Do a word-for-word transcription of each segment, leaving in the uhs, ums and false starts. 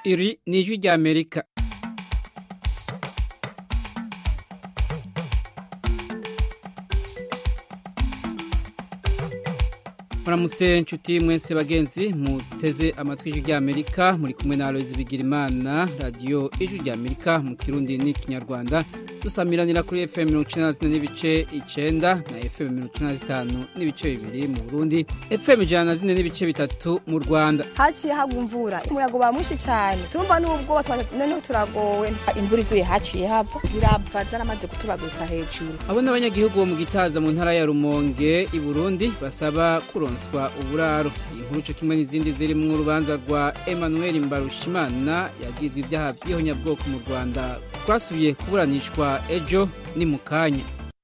Iri ni ijwi rya Amerika. Muramutse nshuti mwese bagenzi muteze amatwi ijwi rya Amerika, muri kumwe na Aloys Bigirimana, radio ijwi rya Amerika mu Kirundi n'Ikinyarwanda. Dusamiranira kuri F M mirongo icenda na zine n'ibice icenda na F M mirongo icenda na zitanu n'ibice bibiri mu Burundi, F M ijana na zine n'ibice bitatu mu Rwanda. Haciye hagwa imvura, umuyaga bamwishi cyane, turumva n'ubwo noneho turagowe, imvura iguye haciye hava zirava zaramaze kutubaguka hejuru. Abo n'abanyagihugu bo mu Gitaza mu ntara ya Rumonge i Burundi basaba kuronswa uburaro. Inkuru cyo kimwe n'izindi ziri mu rubanza rwa Emmanuel Mbarushimana yagizwe ibyaha by'ihonyabwoko mu Rwanda kwasubiye kuburanishwa ejo ni mukanya.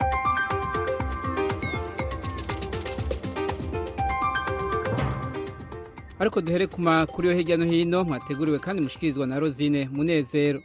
Ariko duhere ku makuru yo hirya no hino mwateguriwe kandi mushikirizwa na Rosine Munezero.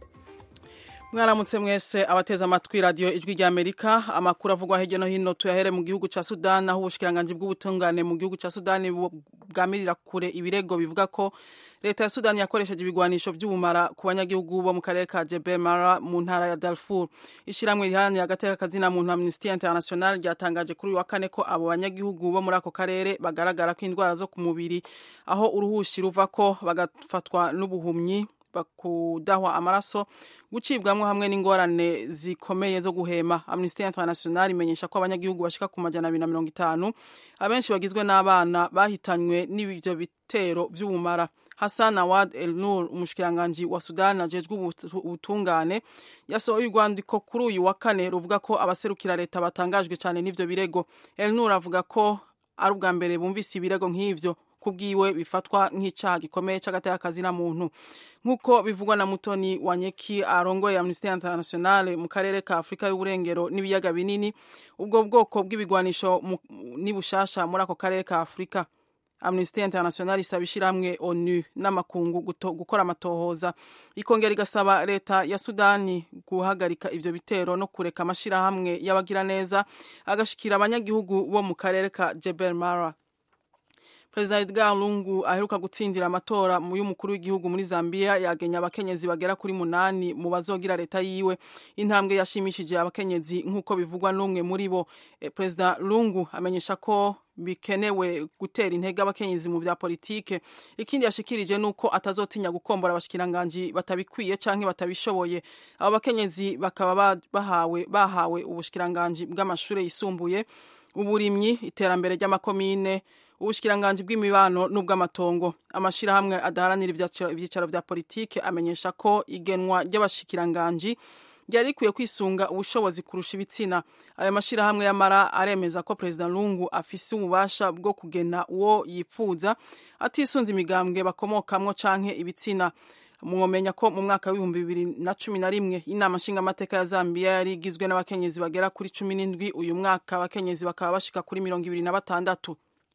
Mwaramutse mwese abateza amatwi radio ijwi rya Amerika. Amakuru avugwa hirya no hino tuyahere mu gihugu ca Sudan, aho ubushikiranganje bw'ubutungane mu gihugu ca Sudan bwamirira kure ibirego bivuga ko leta ya Sudan yakoresheje ibigwanisho by'ubumara ku banyagihugu bo mu karere ka Jebel Mara mu ntara ya Darfur. Ishiramwe riharanira agateka kazina muntu Amnesty International ryatangaje kuri uyu wa kane ko abo banyagihugu bo muri ako karere bagaragara ko indwara zo ku mubiri, aho uruhushi ruva ko bagafatwa n'ubuhumyi, bakudahwa amaraso, gucibwamwe hamwe n'ingorane zikomeye zo guhema. Amnesty International imenyesha ko abanyagihugu bashika ku majana abiri na mirongo itanu abenshi bagizwe n'abana bahitanywe n'ibyo bitero by'ubumara. Hassan Awad El Nur, umushikiranganje wa Sudan ajejwe ubutungane, yasohoye urwandiko kuri uyu wa kane ruvuga ko abaserukira leta batangajwe cyane n'ivyo birego. El Nur avuga ko ari ubwa mbere bumvise ibirego nk'ivyo, kubwiwe bifatwa nk'icyaha gikomeye cy'agateka kazina muntu. Nkuko bivugwa na Mutoni Wanyeki arongoye Amnesty International mu karere ka Afrika y'uburengero n'ibiyaga binini, ubwo bwoko bw'ibigwanisho ni bushasha muri ako karere ka Afrika. Amnesty International isabishiramwe ONU n'amakungu gukora amatohoza, ikongera igasaba leta ya Sudani guhagarika ivyo bitero no kureka amashira hamwe y'abagira neza agashikira abanyagihugu bo mu karere ka Jebel Mara. President Edgar Lungu aheruka gutsindira amatora mu y'umukuru w'igihugu muri Zambia yagenya abakenyezi bagera kuri munani mu bazogira leta yiwe. Intambwe yashimishije abakenyezi nkuko bivugwa n'umwe muri bo. E, President Lungu amenyesha ko bikenewe gutera intege abakenyezi mu bya politike. Ikindi yashikirije nuko atazotinya gukombora abashikiranganje batabikwiye canke batabishoboye. Abo bakenyezi bakaba bahawe bahawe ubushikiranganje bw'amashure yisumbuye, uburimyi, iterambere ry'amakomine, ubushikiranganje bw'imibano n'ubw'amatongo. Amashira hamwe adaharanira ivyicaro vya politike amenyesha ko igenwa ry'abashikiranganje ryari kwiye kwisunga ubushobozi kurusha ibitsina. Ayo mashira hamwe yamara aremeza ko President Lungu afise ububasha bwo kugena uwo yipfuza atisunze imigambwe bakomokamwo canke ibitsina. Mwomenya ko mu mwaka w'ibihumbi bibiri na cumi na rimwe inama nshingamateka ya Zambia yari igizwe n'abakenyezi bagera kuri cumi n'indwi. Uyu mwaka abakenyezi bakaba bashika kuri mirongo ibiri na batandatu.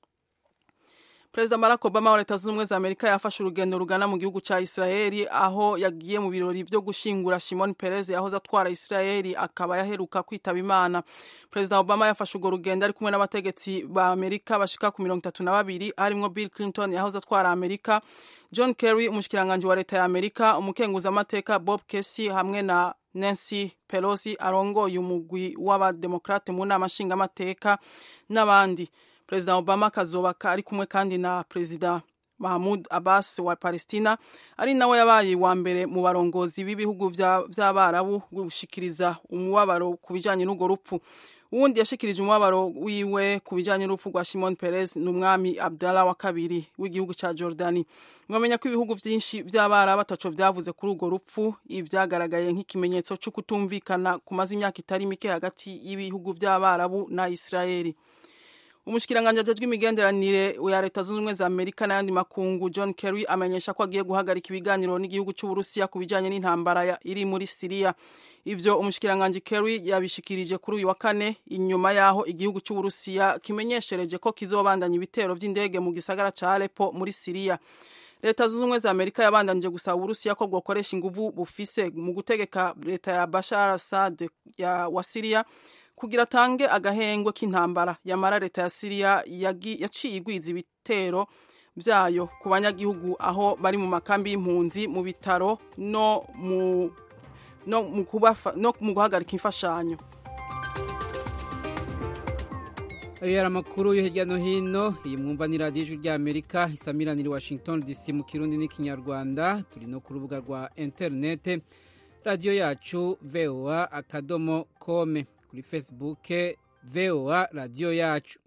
President Barack Obama wa Leta Zunze Ubumwe za Amerika yafashe urugendo rugana mu gihugu ca Israeli, aho yagiye mu birori byo gushingura Shimon Peres yahoze atwara Israeli akaba yaheruka kwitaba Imana. President Obama yafashe urwo rugendo ari kumwe n'abategetsi ba Amerika bashika ku mirongo itatu na babiri, harimwo Bill Clinton yahoze atwara Amerika, John Kerry umushikiranganje wa leta ya Amerika, umukenguza amateka Bob Casey hamwe na Nancy Pelosi arongoye umugwi w'abademokrate mu nama nshingamateka n'abandi. President Obama kazoba ari kumwe kandi na President Mahmoud Abbas wa Palestina, ari nawe yabaye wa mbere mu barongozi b'ibihugu vy'abarabu gushikiriza umubabaro kubijanye n'ugo rupfu. Uwundi yashikirije umubabaro wiwe kubijanye n'urupfu rwa Shimon Peres n'umwami Abdallah wa kabiri w'igihugu ca Jordani. Mwamenya ko ibihugu vyinshi vy'abarabu bataco vyavuze kuri ugo rupfu, ivyagaragaye nk'ikimenyetso cyo kutumvikana kumaze imyaka itari mike hagati y'ibihugu vy'abarabu na Israeli. Umushikiranganje ajejwe imigenderanire ya Leta Zunze Ubumwe za Amerika n'ayandi makungu John Kerry amenyesha ko agiye guhagarika ibiganiro n'igihugu cy'u Burusiya kubijanye n'intambara iri muri Syria. Ivyo umushikiranganje Kerry yabishikirije kuri uyu wa kane inyuma yaho igihugu cy'u Burusiya kimenyeshereje ko kizobandanya ibitero vy'indege mu gisagara ca Aleppo muri Syria. Leta Zunze Ubumwe za Amerika yabandanije gusaba Uburusiya ko bwokoresha inguvu bufise mu gutegeka leta ya Bashar al-Assad ya wa Syria kugira tange agahengwe k'intambara. Yamara leta ya Syria yaciye igwiza ibitero vyayo ku banyagihugu aho bari mu makambi y'impunzi mu bitaro no mu no mu kubafa no mu guhagarika imfashanyo. Ayo yari amakuru yo hirya no hino. Iyi mwumva ni radiyo ijwi ry'Amerika isamiranira Washington D C mu Kirundi n'Ikinyarwanda. Turi no ku rubuga rwa interinete radiyo yacu V O A akadomo com, kuri Facebook V O A radiyo yacu.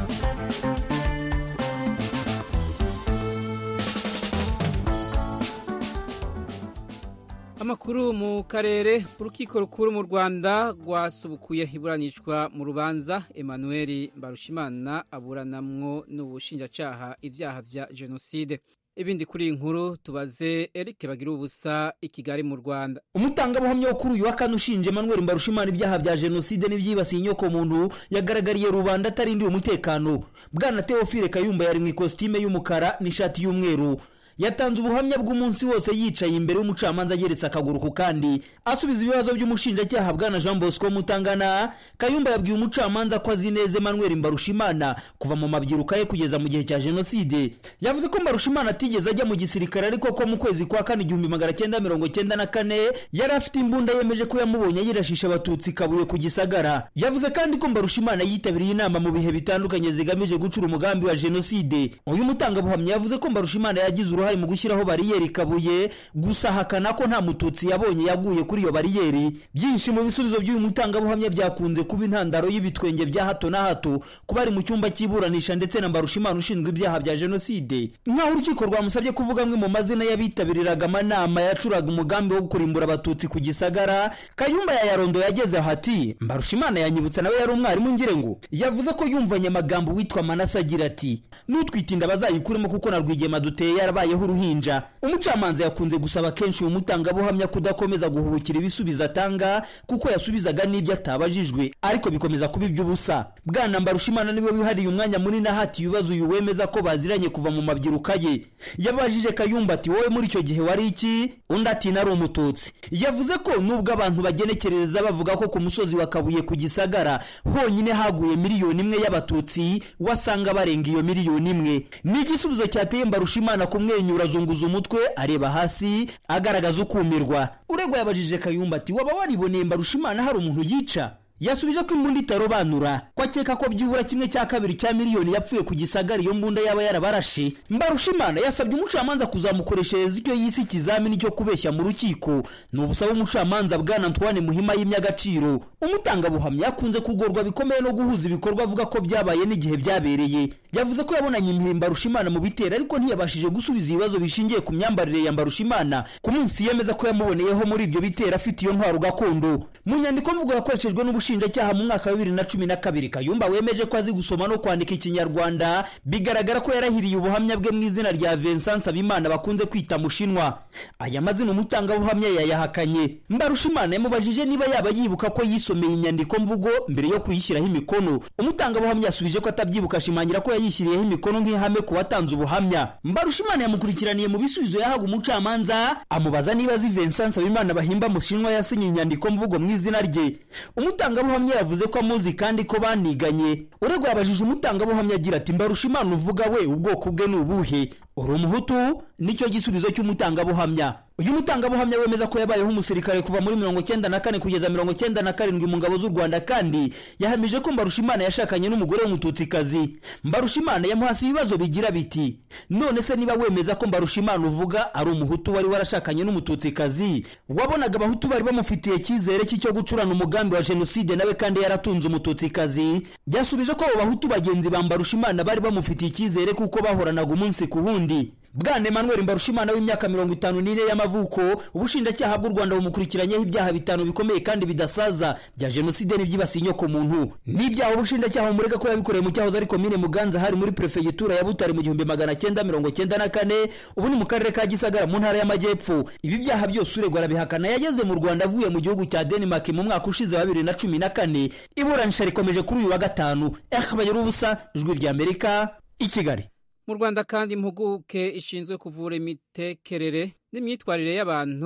Amakuru mu karere. Urukiko rukuru mu Rwanda rwasubukuye iburanishwa mu rubanza Emmanuel Mbarushimana aburanamwo n'ubushinjacaha ivyaha vya genocide. Ibindi kuri inkuru tubaze Eric Bagira ubusa i Kigali mu Rwanda. Umutangabuhamya wo kuri uyu wa kane ushinje Emmanuel Mbarushimana ibyaha vya genocide n'ivyibasiye inyoko muntu yagaragariye rubanda atarindiye umutekano. Bwana Theophile Kayumba yari mu ikositime y'umukara n'ishati y'umweru. Yatanze ubuhamya bw'umunsi wose yicaye imbere y'umucamanza ageretse akaguru ku kandi asubiza ibibazo by'umushinjacyaha Bwana Jean Bosco Mutangana. Kayumba yabwiye umucamanza ko azi neza Emmanuel Mbarushimana kuva mu mabyiruka ye kugeza mu gihe cya genocide. Yavuze ko Mbarushimana atigeze ajya mu gisirikare ariko ko mu kwezi kwa kane igihumbi magana cyenda mirongo cyenda na kane yari afite imbunda yemeje ko yamubonye yirashisha abatutsi Kabuye ku Gisagara. Yavuze kandi ko Mbarushimana yitabiriye inama mu bihe bitandukanye zigamije gucura umugambi wa genocide. Uyu mutangabuhamya yavuze ko Mbarushimana yagize uruhare mu gushyiraho bariyeri Kabuye, gusa hakana ko nta mututsi yabonye yaguye kuri iyo bariyeri. Byinshi mu bisubizo by'uyu mutangabuhamya byakunze kuba intandaro y'ibitwenge bya hato na hato kubari mu cyumba cy'iburanisha ndetse na Mbarushimana ushinzwe ibyaha bya genocide. Nkaho urukiko rwamusabye kuvuga amwe mu mazina y'abitabiriraga amanama yacuraga umugambi wo kurimbura abatutsi ku Gisagara, Kayumba yayarondo yageze hati Mbarushimana yanyibutsa nawe yari umwarimu ngire ngo. Yavuze ko yumvanye amagambo witwa Manase agira ati nutwitinda bazayikuremo kuko na Rwigema duteye yarabayeho uruhinja. Umucamanza yakunze gusaba kenshi umutangabuhamya kudakomeza guhubukira ibisubizo atanga kuko yasubizaga n'ibyo atabajijwe ariko bikomeza kuba iby'ubusa. Bwana Mbarushimana niwe wihariye umwanya munini hati ibibazo uyu wemeza ko baziranye kuva mu mabyiruka ye. Yabajije Kayumba ati wowe muri icyo gihe wari iki? Undi ati nari umututsi. Yavuze ko nubwo abantu bagenekereza bavuga ko ku musozi wa Kabuye ku Gisagara honyine haguye miliyoni imwe y'abatutsi, wasanga barenga iyo miliyoni imwe. Ni igisubizo cyateye Mbarushimana kumwenyura azunguza umutwe areba hasi agaragaza ukumirwa. Uregwa yabajije Kayumba ati waba wariboneye Mbarushimana hari umuntu yica? Yasubije ko imbunda itarobanura ko akeka ko byibura kimwe cya kabiri cya miliyoni yapfuye ku Gisagara iyo mbunda yaba yarabarashe. Mbarushimana yasabye umucamanza kuzamukoreshereza icyo yisi ikizamini cyo kubeshya mu rukiko. Ni ubusaba umucamanza Bwana Antoine Muhima y'imyagaciro. Umutangabuhamya yakunze kugorwa bikomeye no guhuza ibikorwa avuga ko byabaye n'igihe byabereye. Yavuze ko yabonanye impirimba Mbarushimana mu bitera ariko ntiyabashije gusubiza ibibazo bishingiye ku myambarire ya Mbarushimana ku munsi yemeza ko yamuboneyeho muri ibyo bitera afite iyo ntwaro gakondo. Mu nyandiko mvugo yakoreshejwe n'ubushinjacyaha mu mwaka wa bibiri na cumi na kabiri, Kayumba wemeje ko azi gusoma no kwandika Ikinyarwanda, bigaragara ko yarahiriye ubuhamya bwe mu izina rya Vincent Nsabimana bakunze kwita Mushinwa. Aya mazina umutangabuhamya yayahakanye. Mbarushimana yamubajije niba yaba yibuka ko yisomeye inyandiko mvugo mbere yo kuyishyiraho imikono. Umutangabuhamya yasubije ko atabyibuka, ashimangira ko yayishyiriyeho imikono nk'ihame ku watanze ubuhamya. Mbarushimana yamukurikiraniye mu bisubizo yahaga umucamanza amubaza niba azi Vincent Nsabimana bahimba Mushinwa yasinye inyandiko mvugo mu izina rye. Umutangabuhamya yavuze ko amuzi kandi ko baniganye. Uregwa yabajije umutangabuhamya agira ati Mbarushimana uvuga we ubwoko bwe ni ubuhe? Uri umuhutu? Nicyo gisubizo cy'umutangabuhamya. Uyu mutangabuhamya wemeza ko yabayeho umusirikare kuva muri mirongo cyenda na kane kugeza mirongo cyenda na karindwi mu ngabo z'u Rwanda, kandi yahamije ko Mbarushimana yashakanye n'umugore w'umututsikazi. Mbarushimana yamuhasi ibibazo bigira biti none se niba wemeza ko Mbarushimana uvuga ari umuhutu wari warashakanye n'umututsikazi, wabonaga abahutu bari bamufitiye cyizere cy'icyo gucurana umugambi wa genocide nawe kandi yaratunze umututsikazi? Byasubije ko abo bahutu bagenzi ba Mbarushimana bari bamufitiye cyizere kuko bahoranaga umunsi ku wundi. Bwana Emmanuel Mbarushimana w'imyaka mirongo itanu n'ine y'amavuko, ubushinjacyaha bw'u Rwanda bumukurikiranyeho ibyaha bitanu bikomeye kandi bidasaza bya genocide n'ibyibasiye inyoko muntu. N'ibyaha ubushinjacyaha bumurega ko yabikoreye mu cyahoze ari komine Muganza hari muri prefegitura ya Butare mu gihumbi magana cyenda mirongo cyenda na kane, ubu ni mu karere ka Gisagara mu ntara y'Amajyepfo. Ibi byaha byose uregwa arabihakana. Yageze mu Rwanda avuye mu gihugu cya Denmark mu mwaka ushize wa bibiri na cumi na kane. Iburanisha rikomeje kuri uyu wa gatanu. Akabayira ubusa, Ijwi rya Amerika, i Kigali. Mu Rwanda kandi impuguke ishinzwe kuvura imitekerere n'imyitwarire y'abantu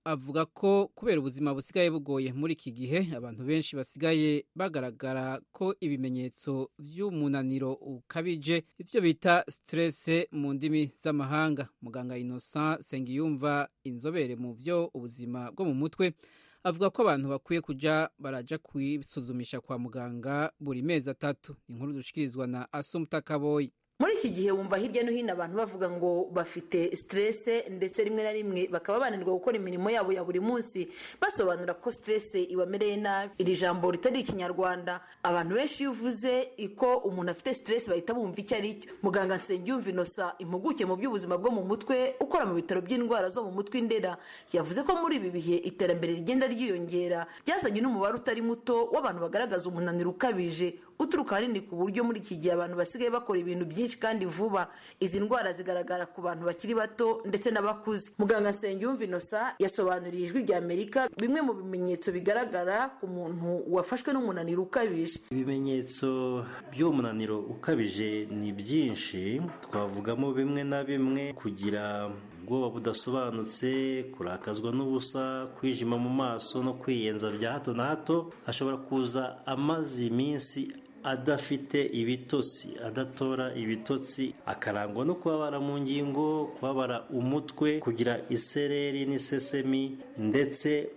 avuga ko kubera ubuzima busigaye bugoye muri iki gihe abantu benshi basigaye bagaragara ko ibimenyetso vy'umunaniro ukabije ivyo bita stress mu ndimi z'amahanga. Muganga Innocent Sengiyumva, inzobere mu vyo ubuzima bwo mu mutwe, avuga ko abantu bakwiye kuja baraja kwisuzumisha kwa muganga buri mezi atatu. Inkuru dushikirizwa na Assumpta Kaboyi. Muri iki gihe wumva hirya no hino abantu bavuga ngo bafite stress, ndetse rimwe na rimwe bakaba bananirwa gukora imirimo yabo ya buri munsi, basobanura ko stress ibamereye nabi. Iri jambo ritari ikinyarwanda, abantu benshi iyo uvuze iko umuntu afite stress bahita bumva icyo ari cyo. Muganga Nsengiyumva Innocent, impuguke mu by'ubuzima bwo mu mutwe, ukora mu bitaro by'indwara zo mu mutwe Ndera, yavuze ko muri ibi bihe iterambere rigenda ryiyongera, byazanye n'umubare utari muto w'abantu bagaragaza umunaniro ukabije uturuka hanini ku buryo muri iki gihe abantu basigaye bakora ibintu byinshi kandi vuba. Izi ndwara zigaragara ku bantu bakiri bato ndetse n'abakuze. Muganga Nsengiyumva Innocent yasobanuriye Ijwi rya Amerika bimwe mu bimenyetso bigaragara ku muntu wafashwe n'umunaniro ukabije. Ibimenyetso by'umunaniro ukabije ni byinshi, twavugamo bimwe na bimwe: kugira ubwoba budasobanutse, kurakazwa n'ubusa, kwijima mu maso no kwiyenza bya hato na hato. Ashobora kuza amaze iminsi adafite ibitotsi, adatora ibitotsi, akarangwa no kubabara mu ngingo, kubabara umutwe, kugira isereri n'isesemi, ndetse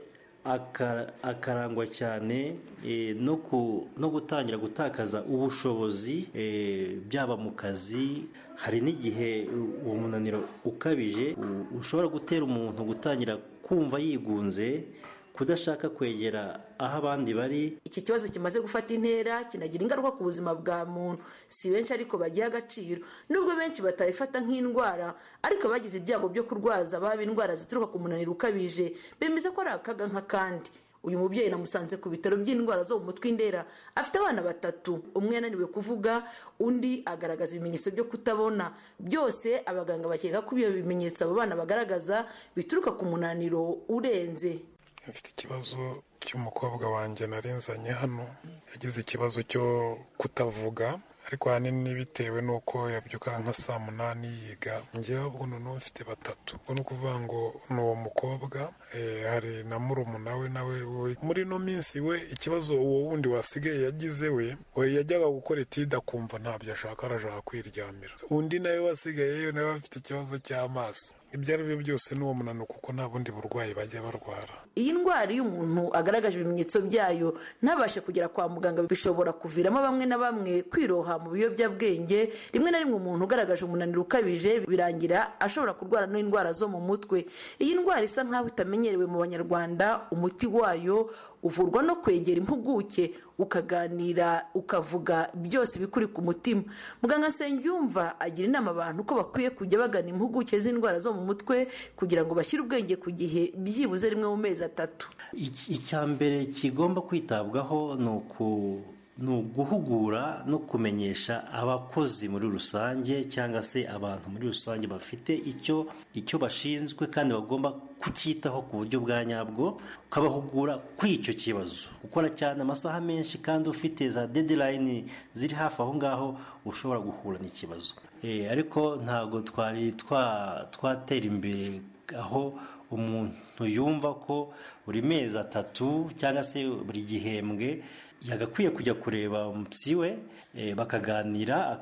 akarangwa cyane e, no, ku, no gutangira gutakaza ubushobozi e, byaba mu kazi. Hari n'igihe uwo munaniro ukabije ushobora gutera umuntu gutangira kumva yigunze, kudashaka kwegera aho abandi bari. Iki kibazo kimaze gufata intera, kinagira ingaruka ku buzima bwa muntu. Si benshi ariko bagiye agaciro, nubwo benshi batayifata nk'indwara, ariko bagize ibyago byo kurwaza baba indwara zituruka ku munaniro ukabije bemeza ko ari akaga nk'akandi. Uyu mubyeyi namusanze ku bitaro by'indwara zo mu mutwe Ndera, afite abana batatu. Umwe yananiwe kuvuga, undi agaragaza ibimenyetso byo kutabona. Byose abaganga bakeka ko ibyo bimenyetso abo bana bagaragaza bituruka ku munaniro urenze. Mfite ikibazo cy'umukobwa wanjye narenzanye hano, yagize ikibazo cyo kutavuga, ariko ahanini bitewe n'uko yabyuka nka saa munani yiga. Njyewe ubwo noneho mfite batatu, ubwo ni ukuvuga ngo ni uwo mukobwa, e, hari na murumuna we nawe we. Muri ino minsi we ikibazo uwo wundi wasigaye yagize we, we yajyaga gukora etide akumva ntabyo ashaka, arashaka kwiryamira. Undi nawe wasigayeyo nawe afite ikibazo cy'amaso. Ibyo ari byo byose n'uwo munaniro, kuko nta bundi burwayi bajya barwara. Iyi ndwara iyo umuntu agaragaje ibimenyetso byayo ntabashe kugera kwa muganga, bishobora kuviramo bamwe na bamwe kwiroha mu biyobyabwenge. Rimwe na rimwe umuntu ugaragaje umunaniro ukabije birangira ashobora kurwara n'indwara zo mu mutwe. Iyi ndwara isa nkaho itamenyerewe mu Banyarwanda. Umuti wayo uvurwa no kwegera impuguke, ukaganira, ukavuga byose bikuri ku mutima. Muganga Nsengiyumva agira inama abantu ko bakwiye kujya bagana impuguke z'indwara zo mu mutwe kugira ngo bashyire ubwenge ku gihe, byibuze rimwe mu mezi atatu. Icya mbere kigomba kwitabwaho ni uku ni uguhugura no kumenyesha abakozi muri rusange, cyangwa se abantu muri rusange bafite icyo icyo bashinzwe kandi bagomba kucyitaho ku buryo bwa nyabwo, ukabahugura kuri icyo kibazo. Ukora cyane amasaha menshi kandi ufite za deadline ziri hafi aho ngaho, ushobora guhura n'ikibazo. E, ariko ntabwo twari twatera imbere aho umuntu yumva ko buri mezi atatu cyangwa se buri gihembwe yagakwiye kujya kureba umupsi we, e, bakaganira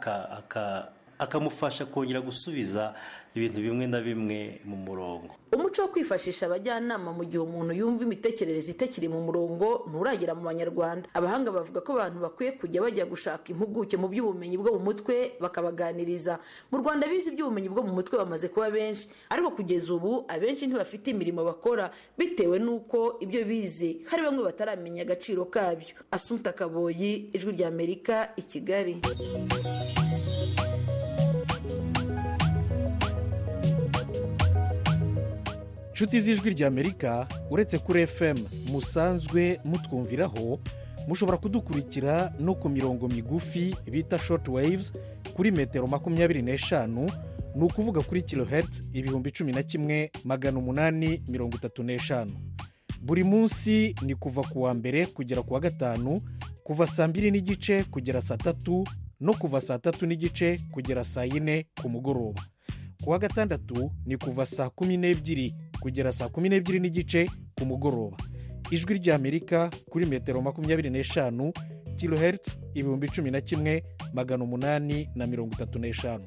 akamufasha kongera gusubiza ibintu bimwe na bimwe mu murongo. Umuco wo kwifashisha abajyanama mu gihe umuntu yumva imitekerereze itakiri mu murongo nturagera mu Banyarwanda. Abahanga bavuga ko abantu bakwiye kujya bajya gushaka impuguke mu by'ubumenyi bwo mu mutwe bakabaganiriza. Mu Rwanda bize iby'ubumenyi bwo mu mutwe bamaze kuba benshi, ariko kugeza ubu abenshi ntibafite imirimo bakora bitewe n'uko ibyo bize hari bamwe bataramenya agaciro kabyo. Assumpta Kaboyi, Ijwi rya Amerika, i Kigali. Inshuti z'Ijwi rya Amerika, uretse kuri F M musanzwe mutwumviraho, mushobora kudukurikira no ku mirongo migufi bita short waves kuri metero makumyabiri n'eshanu, ni ukuvuga kuri kilohertz ibihumbi cumi na kimwe magana umunani mirongo itatu n'eshanu. Buri munsi ni kuva ku wa mbere kugera ku wa gatanu, kuva saa mbiri n'igice kugera saa tatu, no kuva saa tatu n'igice kugera saa yine ku mugoroba. Ku wa gatandatu ni kuva saa kumi n'ebyiri kugera saa kumi n'ebyiri n'igice ku mugoroba. Ijwi ry'Amerika kuri metero makumyabiri n'eshanu kilohertz ibihumbi cumi na kimwe magana umunani na mirongo itatu n'eshanu.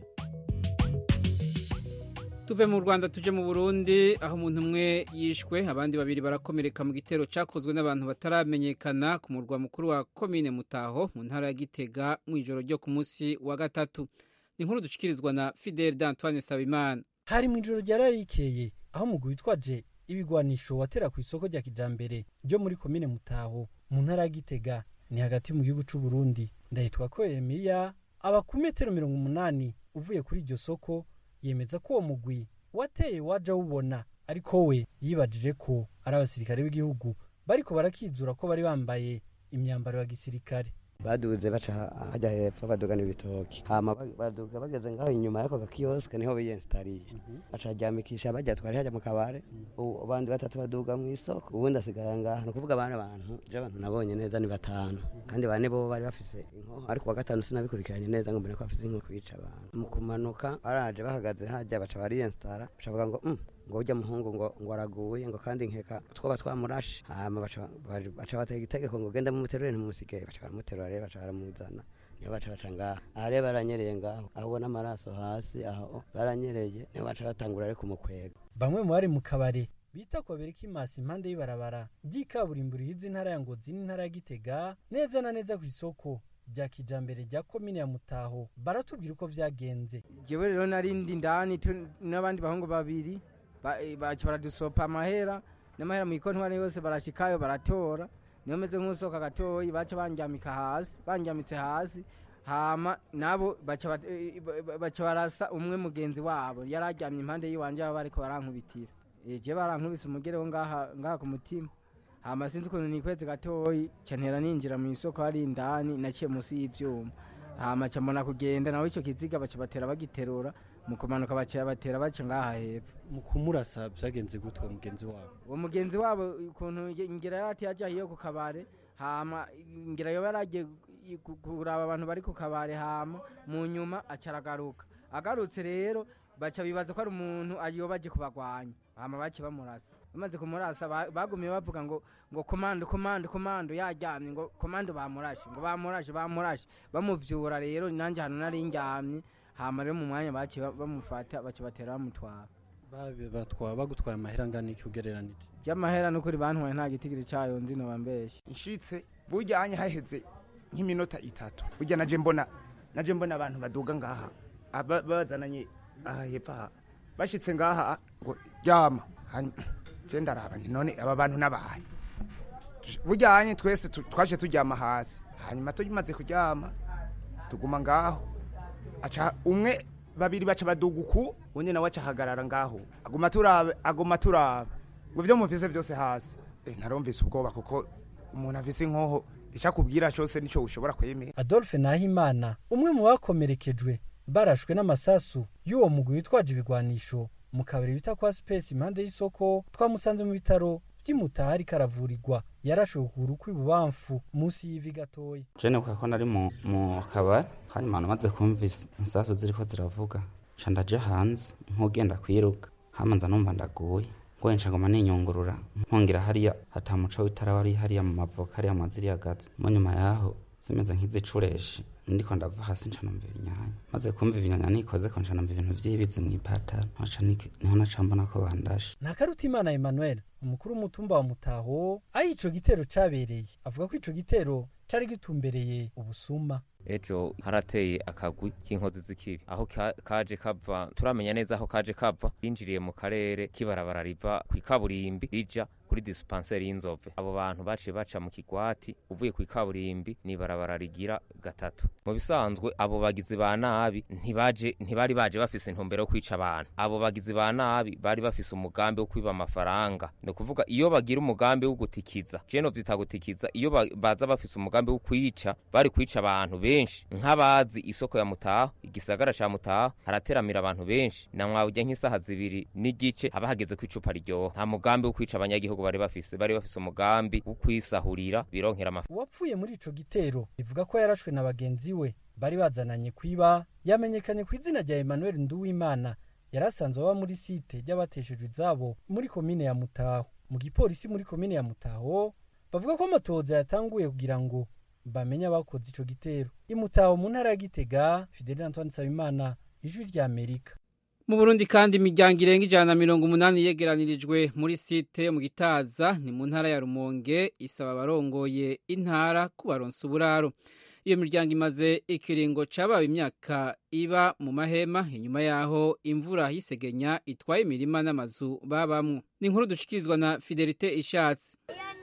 Tuve mu Rwanda tuje mu Burundi aho umuntu umwe yishwe abandi babiri barakomereka mu gitero cyakozwe n'abantu bataramenyekana ku murwa mukuru wa komine Mutaho mu ntara ya Gitega mu ijoro ryo ku munsi wa gatatu. Ni inkuru dushikirizwa na Fidel d'Antoine Sabimana. Hari mu ijoro ryararikeye aho umugwi witwaje ibigwanisho watera ku isoko rya kijambere ryo muri komine Mutaho mu ntara ya Gitega ni hagati mu gihugu cy'u Burundi. Ndahitwa ko Emiya aba ku metero mirongo umunani uvuye kuri iryo soko yemeza ko uwo mugwi wateye waje wubona ariko we yibajije ko ari abasirikare b'igihugu bariko barakizura ko bari bambaye imyambaro ya gisirikare. Baduze baca hajya hepfo badugana ibitoki hama baduga bageze ngaho inyuma yako gakioske niho biyinstariye baca ryamikisha bajya twari hajya mu kabare abandi batatu baduga mu isoko ubundi asigara ngaho no kuvuga abana abantu je abantu nabonye neza ni batanu kandi bane bo bari bafise inko ariko wa gatanu sinabikurikiranye neza ngo mbone ko bafise inko kwica abantu mu kumanuka baraje bahagaze hajya baca bari yinstara baca bavuga ngo mm. ngo ujya muhungu ngo ngo araguye ngo kandi nkeka twoba twamurashe hama baca baca batega itegeko ngo genda mu muterure ntimusige baca bamuterura rero baca baramuzana niyo baca baca ngaho ahare baranyereye ngaho aho n'amaraso hasi aho baranyereye niyo baca batangura ari kumukwega. Bamwe mu bari mu kabare bita ko bereka imasi impande y'ibarabara ry'ikaburimbo rihize intara ya Ngozi n'intara ya Gitega neza na neza ku isoko rya kijambere rya komine ya Mutaho baratubwira uko vyagenze. Jewe rero narindi ndani n'abandi bahungu babiri baca baradusopa amahera n'amahera mu ikontwari yose barashikayo baratora niyo meze nk'usoka gatoyi baca banjamika hasi banjamitse hasi hama nabo baca baca barasa umwe mugenzi wabo yarajyamye impande yiwanje aba bariko barankubitira je barankubise umugereho ngaha ngaha ku mutima hama sinzi ukuntu nikweze gatoyi cyantera ninjira mu isoko hari indani naciye musi y'ivyuma hama camona kugenda nawe ico kiziga baca batera bagiterura mu kumanuka baciye batera baca ngaha hepfo. Mu kumurasa byagenze gutwa mugenzi wabo uwo mugenzi wabo ukuntu ngira yarati yaje hiyo ku kabare hama ngira yo yaraje kuraba abantu bari ku kabare hama mu nyuma acaragaruka agarutse rero baca bibaza ko ari umuntu ayobaje kubagwanya hama baci bamurasa bamaze kumurasa bagumiye bavuga ngo ngo komando komando komando yajyamye ngo komando bamurashe ngo bamurashe bamurashe bamuvyura rero nanje hano nari njyamye hama rero mu mwanya baci bamufata baci batera bamutwara. Babe batwa bagutwaye amahera ngani kugereranije y'amahera no kuri bantwaye nta gitigiri cyayo nzino bambeshe nshitse bujyanye haheze nk'iminota itatu burya naje mbona naje mbona abantu baduga ngaha bazananye aha hepfa bashitse ngaha ngo ryama je ndaraba none aba bantu nabahaye bujyanye twese twaje tujyama hasi hanyuma tumaze kuryama tuguma ngaho aca umwe babiri baca baduguku undi nawe acahagarara ngaho aguma turabe aguma turabe ngo byo muvise byose hasi eh narumvise ubwoba kuko umuntu afise inkoho icakubwira cyose nico ushobora kwemera. Adolphe Nahimana umwe mu bakomerekejwe barashwe n'amasasu y'uwo mugwi witwaje ibigwanisho mu kabiri bita kwa Space impande y'isoko twamusanze mu bitaro by'Imutahari karavurirwa yarashwe ukuguru kw'ibubamfu munsi y'ivi gatoyi. Jene ukako nari mu mu kabari hanyuma namaze kumvise insasu ziriko ziravuga candaje hanze nkugenda kwiruka hamanza numva ndaguye ngo nshagoma ninyungurura nkongera hariya hatamuco witara wari hariya mu mavoka hariya maziri yagaze mu nyuma yaho simeze nk'izicureshi ndiko ndava hasi ncanumva ibinyanya maze kumva ibinyanya nikoze ko ncanumva ibintu vy'ibizi mu ipatara ntaca niho nacambona ko bandashe. Nakarutimana Emmanuel umukuru w'umutumba wa Mutaho aho ico gitero cabereye avuga ko ico gitero cari gitumbereye ubusuma. Ejo harateye akagwi k'inkozi z'ikibi aho kaje kava turamenya neza aho kaje kava binjiriye mu karere kibarabara riva ku ikaburimbi rija kuri dispensaire y'Inzove. Abo bantu baciye baca mu kigwati uvuye ku ikaburimbi ni barabara rigira gatatu. Mu bisanzwe abo bagizi ba nabi ntibaje ntibari baje bafise intumbero yo kwica abantu. Abo bagizi ba nabi bari bafise umugambi wo kwiba amafaranga. No kuvuga iyo bagira umugambi wo gutikiza je no vyita gutikiza iyo baza bafise umugambi wo kwica bari kwica abantu benshi nk'abazi isoko ya Mutaho igisagara ca Mutaho harateramira abantu benshi na mwawujya nk'isaha zibiri n'igice abahageze kwicupa ryo nta mugambi wo kwica abanyagihugu bari bafise bari bafise umugambi wo kwisahurira bironkera amafu. Uwapfuye muri ico gitero ivuga ko yarashwe na bagenzi we bari bazananye kwiba yamenyekanye ku izina rya Emmanuel Nduwimana yarasanzwe aba muri site ry'abateshejwe izabo muri komine ya Mutaho. Mu gipolisi muri komine ya Mutaho bavuga ko amatoza yatanguye kugira ngo bamenye abakoze ico gitero. Imutaho mu ntara ya Gitega, Fidel Antoine Nsabimana, Ijwi rya Amerika. Mu Burundi kandi imiryango irenga ijana na mirongo umunani yegeranirijwe muri site mu Gitaza ni mu ntara ya Rumonge isaba abarongoye intara kubaronsa uburaro. Iyo miryango imaze ikiringo cabaye imyaka iba mu mahema inyuma yaho imvura hisegenya itwaye imirima n'amazu babamwe. Ni inkuru dushikirizwa na Fidelite Ishatse.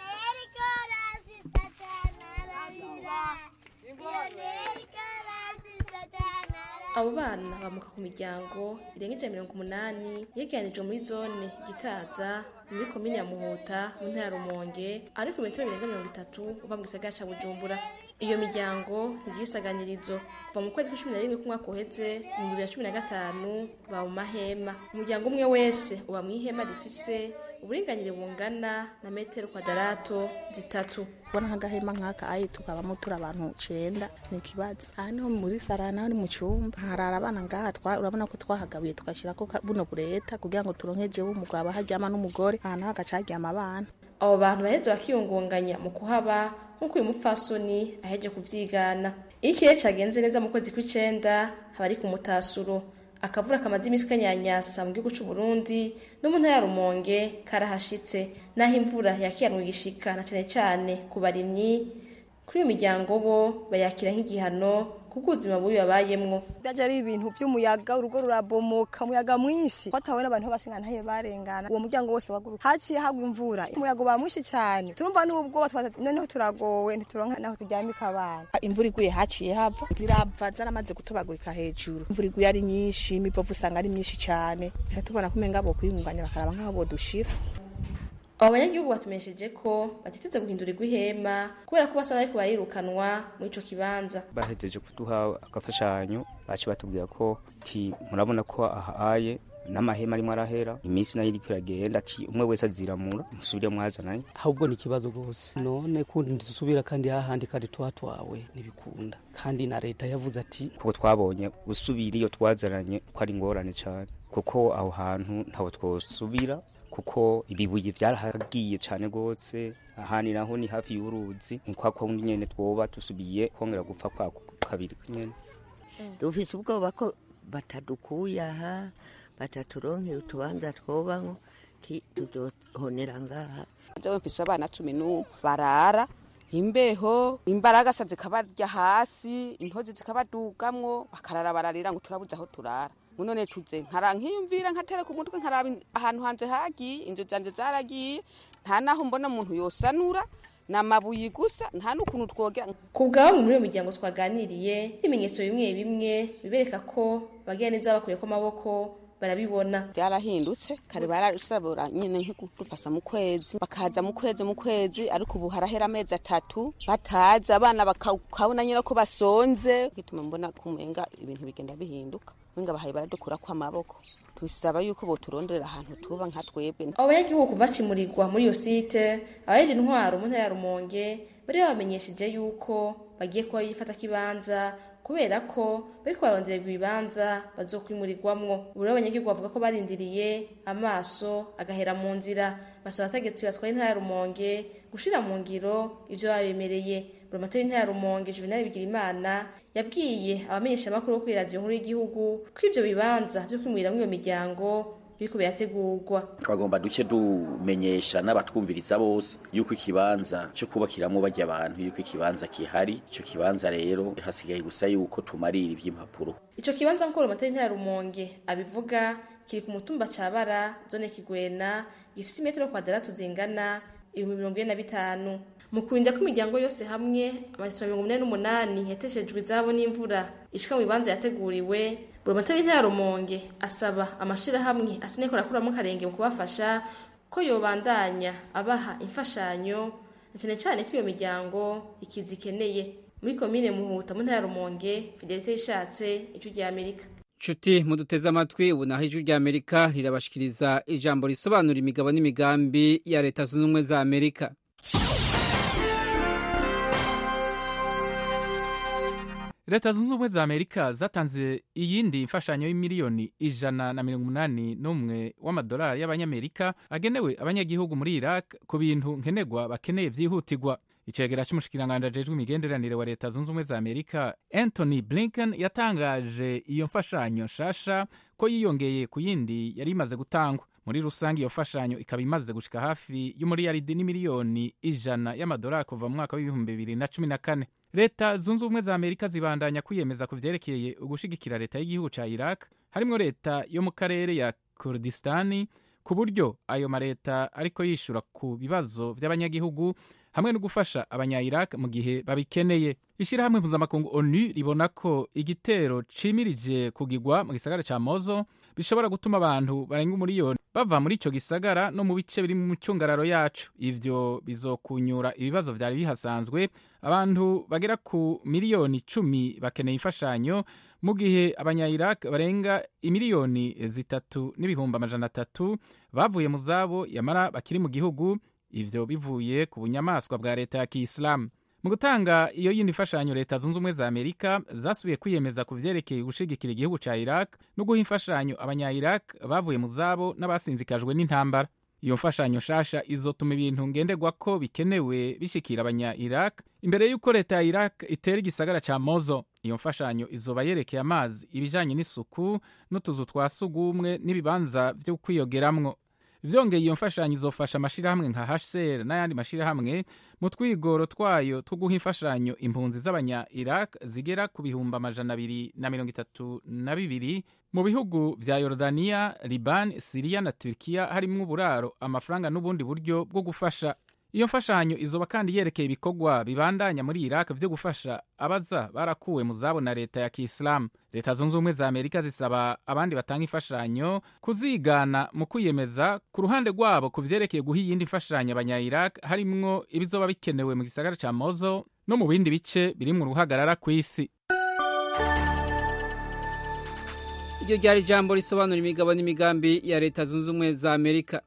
Abo bana bamuka ku miryango irenga ijana na mirongo umunani yegeranijwe muri zone Gitaza muri komine ya Muhuta mu ntara ya Rumonge ariko metero birenga mirongo itatu uva mu gisagara ca Bujumbura. Iyo miryango ntigisaganirizo kuva mu kwezi kw'icumi na rimwe k'umwaka uheze mu bibiri na cumi na gatanu ba mu mahema. Umuryango umwe wese uba mu ihema rifise uburinganire bungana na metero kwadarato zitatu. Bona nk'agahema nk'aka ayi tukabamo turi abantu cenda ni kibazo. Aha niho muri sarana ni mu cyumba harara abana ngaha twa urabona ko twahagabiye tukashira ko buno bureta kugira ngo turonke jewe umugabo hajyama n'umugore aha naho agacaryama abana. Abo bantu baheze bakiyungunganya mu kuhaba nk'uko uyu mupfasoni aheje kuvyigana. Ikire cagenze neza mu kwezi kw'icenda haba ari ku mutasuro. Akavura kamaze imisi kanyanyasa mu gihugu c'u Burundi no mu ntara ya Rumonge karahashitse naho imvura yakiranwe gishika na cyane cyane ku barimyi. Kuri iyo miryango bo bayakira nk'igihano kubw'ubuzima bubi babayemwo. Byaje ari ibintu by'umuyaga urugo rurabomoka umuyaga mwinshi kwatawe n'abantu bashinga ntaye barengana uwo muryango wose waguruka haciye hagwa imvura umuyaga ba mwinshi cyane turumva n'ubwo noneho turagowe ntituronka naho turyamika abana. Imvura iguye haciye hava zirava zaramaze gutobagurika hejuru imvura iguye ari nyinshi imivovu usanga ari myinshi cyane tubona kumenga bo kwiyunganya bakaraba nk'aho bodushira. Abo banyagihugu batumesheje ko batiteze guhindurirwa ihema kubera ko basaba ariko barirukanwa muri ico kibanza. Bahejeje kuduha agafashanyo baci batubwira ko ti murabona ko ahaye n'amahema arimo arahera iminsi nayo iri kwiragenda ati umwe wese aziramura musubire mwazananye. Ahubwo ni kibazo gose none kundi ndisubira kandi hahandi kandi twatwawe nibikunda kandi na leta yavuze ati kuko twabonye gusubira iyo twazananye ko ari ngorane cyane kuko aho hantu ntawo twosubira kuko ibibuye byarahagiye cyane gose ahani naho ni hafi y'uruzi nkwa ko nyene twoba tusubiye kongera gupfa kwa kabiri nyene. Dufise ubwoba ko batadukuye aha bataturonke utubanza twobanko tuzohonera ngaha. Jewe mfise abana cumi n'umwe barara imbeho imbaraga saze kabarya hasi intozi zikabadugamwo bakarara bararira ngo turabuze aho turara. None tuze nkara nkiyumvira nkatera ku mutwe nkaraba ahantu hanze hagiye inzu zanje zaragiye nta naho mbona umuntu yosanura namabuye gusa nta n'ukuntu twogera. Kubgaho muri iyo miryango twaganiriye ibimenyetso bimwe bimwe bibereka ko bagiye neza bakuye ko amaboko barabibona. Byarahindutse kare barasabura nyene nk'ukufasa mu kwezi bakaza mu kwezi mu kwezi ariko ubu harahera amezi atatu bataza abana bakabona nyine ko basonze gituma mbona kumenga ibintu bigenda bihinduka wenga bahaye baradukura kwa maboko twisaba yuko boturondera ahantu tuba nka twebwe. Abo banyagihugu bacimurirwa muri iyo site abajeje intwaro mu ntara ya Rumonge bari bamenyesheje yuko bagiye ko yifata kibanza kubera ko bariko barondererwa ibibanza bazokwimurirwamwo. Buri abanyagihugu bavuga ko barindiriye amaso agahera mu nzira basaba abategetsi batwaye intara ya Rumonge gushira mu ngiro ivyo babemereye. Buramatari intara ya Rumonge Juvenal Bigirimana yabwiye abamenyesha makuru kuri radio nkuru y'igihugu ko ivyo bibanza byo kwimuriramwo iyo miryango biriko birategurwa. Twagomba duce dumenyesha n'abatwumviriza bose yuko ikibanza cyo kubakiramo bajya abantu yuko ikibanza kihari. Ico kibanza rero hasigaye gusa yuko tumarira ivy'impapuro. Ico kibanza nk'uko Buramatari intara ya Rumonge abivuga kiri ku mutumba Cabara zone Kigwena gifise metero kwadarato zingana ibihumbi mirongo ine na bitanu. Mu kurinda ko imiryango yose hamwe amajana mirongo umunani n'umunani yateshejwe izabo n'imvura ishika mu bibanza yateguriwe. Buramatari intara ya Rumonge asaba amashira hamwe asineko rakuramo karenge mu kubafasha ko yobandanya abaha imfashanyo cyane cyane ko iyo miryango ikizikeneye. Muri komine Muhuta mu ntara ya Rumonge, Fidelite Ishatse, Ijwi rya Amerika. Chuti muduteza amatwi ubu naho Ijwi rya Amerika rirabashikiriza ijambo risobanura imigabo n'imigambi ya Leta Zunze Ubumwe za Amerika. leta zunze ubumwe za amerika zatanze iyindi mfashanyo y'imiliyoni ijana na mirongo umunani n'umwe w'amadolari y'abanyamerika agenewe abanyagihugu muri iraq ku bintu nkenerwa bakeneye vyihutirwa. icegera c'umushikiranganji ajejwe imigenderanire wa leta zunze ubumwe za amerika Anthony Blinken yatangaje iyo mfashanyo nshasha ko yiyongeye ku yindi yari imaze gutangwa. muri rusange iyo mfashanyo ikaba imaze gushika hafi y'umuriyaridi n'imiliyoni ijana y'amadolari kuva mu mwaka w'ibihumbi bibiri na cumi na kane. leta zunze ubumwe za amerika zibandanya kwiyemeza ku vyerekeye ugushigikira leta y'igihugu ca iraq, harimwo leta yo mu karere ya kurdistani, ku buryo ayo mareta ariko yishura ku bibazo vy'abanyagihugu hamwe no gufasha abanya-Iraq mu gihe babikeneye. ishirahamwe mpuzamakungu onu ribona ko igitero cimirije kugigwa mu gisagara ca Mosul bishobora gutuma abantu barenga umuriyoni bava muri ico gisagara no mu bice biri mu micungararo yacu. ivyo bizokunyura ibibazo vyari bihasanzwe. abantu bagera ku miliyoni cumi bakeneye imfashanyo mu gihe abanya-Iraq barenga imiliyoni zitatu n'ibihumbi amajana atatu bavuye mu zabo yamara bakiri mu gihugu, ivyo bivuye ku bunyamaswa bwa leta ya Kiislamu. mu gutanga iyo yindi mfashanyo, leta zunze ubumwe za amerika zasubiye kwiyemeza ku vyerekeye gushigikira igihugu ca iraq no guha imfashanyo abanya-Iraq bavuye mu zabo n'abasinzikajwe n'intambara. iyo mfashanyo nshasha izotuma ibintu ngenderwako bikenewe bishikira abanya-Iraq imbere y'uko leta ya Iraq itera igisagara ca Mosul. iyo mfashanyo izoba yerekeye amazi, ibijanye n'isuku n'utuzu twa sugumwe n'ibibanza vyo kwiyogeramwo. vyongeye iyo mfashanyo izofasha amashirahamwe nka H C R n'ayandi mashirahamwe mu twigoro twayo two guha imfashanyo impunzi z'abanya-Iraq zigera ku bihumbi amajana abiri na mirongo itatu na bibiri mu bihugu vya Yordania, Liban, Syria na Turkiya, harimwo uburaro, amafaranga n'ubundi buryo bwo gufasha. iyo mfashanyo izoba kandi yerekeye ibikorwa bibandanya muri Iraq vyo gufasha abaza barakuwe mu zabo na leta ya Kiislamu. leta zunze ubumwe za amerika zisaba abandi batanga imfashanyo kuzigana mu kwiyemeza ku ruhande rwabo ku vyerekeye guha iyindi mfashanyo abanya-Iraq, harimwo ibizoba bikenewe mu gisagara ca Mosul no mu bindi bice biri mu ruhagarara kw'isi. iryo ryari ijambo risobanura imigabo n'imigambi ya leta zunze ubumwe za amerika.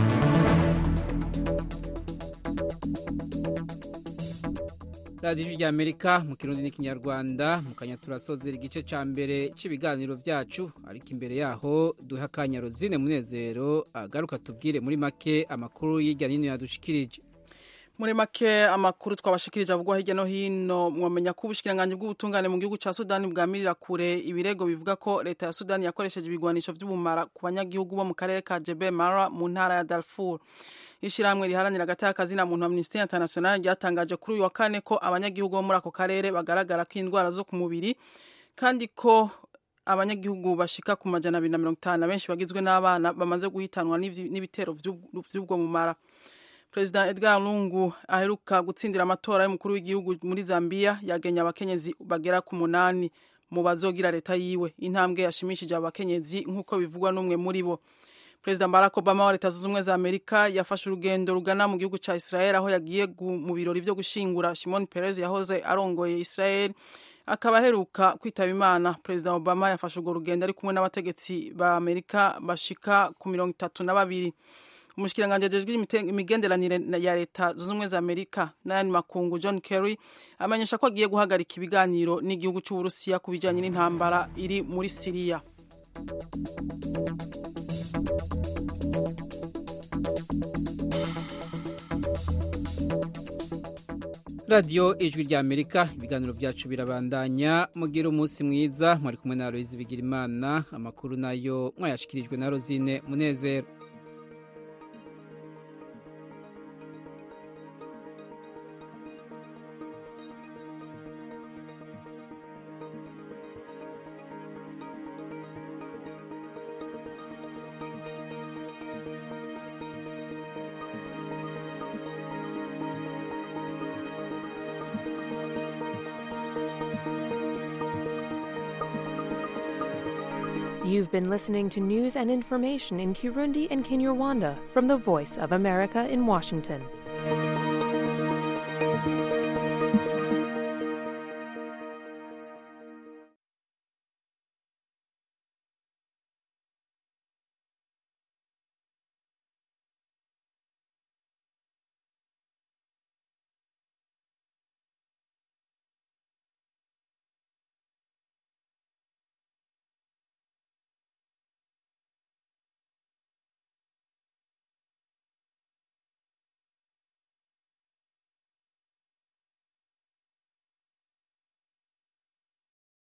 radiyo ya amerika mu kirundi n'ikinyarwanda mu kanya turasozera igice ca mbere c'ibiganiro vyacu, ariko imbere yaho duha akanya Rosine Munezero agaruka tubwire muri make amakuru y'irya nino yadushikirije. muri make amakuru twabashikirije avugwa hirya no hino, mwamenya ko ubushikiranganji bw'ubutungane mu gihugu ca Sudani bwamirira kure ibirego bivuga ko leta ya Sudani yakoresheje ibigwanisho vy'ubumara ku banyagihugu bo mu karere ka Jebel Mara mu ntara ya Darfur. ishirahamwe riharanira agati k'akazina muntu Amnesty International ryatangaje kuri uyu wa kane ko abanyagihugu bo muri ako karere bagaragara ko indwara zo ku mubiri, kandi ko abanyagihugu bashika ku majana abiri na mirongo itanu benshi bagizwe n'abana bamaze guhitanwa n'ibitero vy'ubwo mumara. President Edgar Lungu aheruka gutsindira amatora y'umukuru w'igihugu muri Zambia yagenye abakenyezi bagera ku munani mu bazogira leta yiwe, intambwe yashimishije abakenyezi nk'uko bivugwa n'umwe muri bo. President Barack Obama wa leta zunze ubumwe za Amerika yafashe urugendo rugana mu gihugu ca Israel, aho yagiye mu birori vyo gushingura Shimon Peres yahoze arongoye Israel, akaba aheruka kwitaba Imana. President Obama yafashe urwo rugendo ari kumwe n'abategetsi ba Amerika bashika ku mirongo itatu na babiri. Umushikiranganje ajejwe imigenderanire ya leta zunze ubumwe za Amerika n'ayandi makungu John Kerry amenyesha ko agiye guhagarika ibiganiro n'igihugu c'Uburusiya ku bijanye n'intambara iri muri Syria. radiyo ijwi rya amerika, ibiganiro byacu birabandanya. mugire umunsi mwiza. mwari kumwe na Aloyizi Bigirimana, amakuru nayo mwayashikirijwe na Rosine Munezero. You've been listening to news and information in Kirundi and Kinyarwanda from the Voice of America in Washington.